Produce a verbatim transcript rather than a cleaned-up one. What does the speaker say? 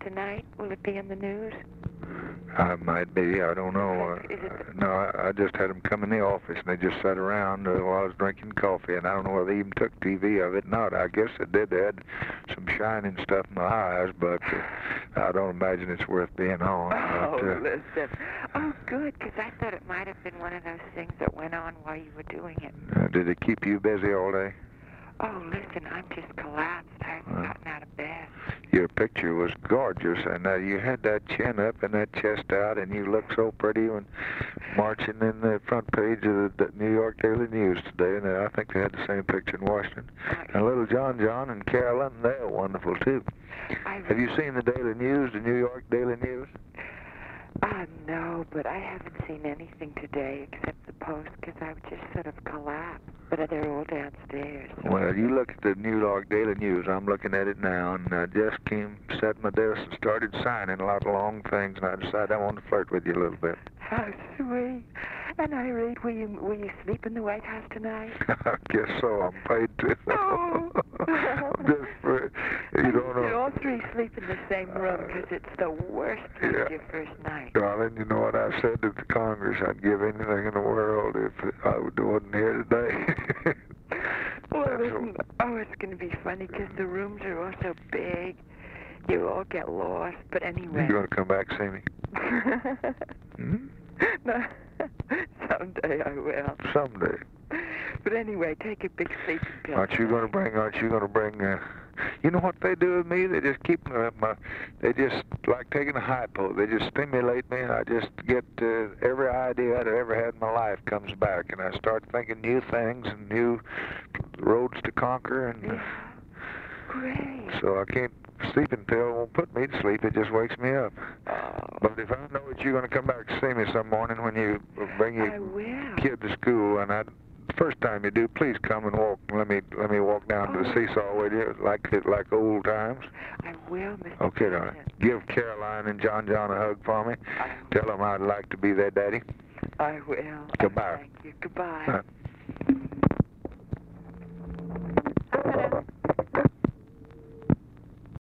tonight? Will it be in the news? I might be. I don't know. Is it, is Uh, it no, I, I just had them come in the office, and they just sat around uh, while I was drinking coffee, and I don't know whether they even took T V of it or not. I guess it did. They had some shining stuff in my eyes, but uh, I don't imagine it's worth being on. Oh, but, uh, listen. Oh, good, because I thought it might have been one of those things that went on while you were doing it. uh, did it keep you busy all day? Oh, listen, I'm just collapsed. I haven't Uh. gotten out of bed. Your picture was gorgeous, and uh, you had that chin up and that chest out, and you looked so pretty when marching in the front page of the New York Daily News today. And uh, I think they had the same picture in Washington. And little John John and Carolyn, they're wonderful too. I Have you seen the Daily News, the New York Daily News? Uh, no, but I haven't seen anything today except the Post because I've just sort of collapsed. But they're all downstairs. So. Well, you look at the New York Daily News. I'm looking at it now, and I just came, sat at my desk and started signing a lot of long things, and I decided I wanted to flirt with you a little bit. How sweet. And I read, will you, will you sleep in the White House tonight? I guess so. I'm paid to. Oh. I'm just, for, you don't You know. all three sleep in the same room because it's the worst for Yeah. your first night. Darling, you know what I said to the Congress? I'd give anything in the world if I wasn't here today. Well, That's listen, oh, it's going to be funny because the rooms are all so big. You all get lost. But anyway. You're going to come back and see me? Hmm? No, someday I will. Someday. But anyway, take a big sleeping pill. Aren't you going to bring, aren't you going to bring, uh, you know what they do with me? They just keep, uh, my, they just, like taking a hypo, they just stimulate me, and I just get, uh, every idea I've ever had in my life comes back, and I start thinking new things and new roads to conquer, and uh, Yeah. Great. so I can't, sleeping pill won't put me to sleep, it just wakes me up. Oh, But if I know that you're going to come back to see me some morning when you bring I your will. kid to school, and I, the first time you do, please come and walk. Let me let me walk down to the Oh. seesaw with you, like like old times. I will, Mister Okay, darling. President. Give Caroline and John John a hug for me. I, Tell them I'd like to be their daddy. I will. Goodbye. Thank you. Goodbye. Uh,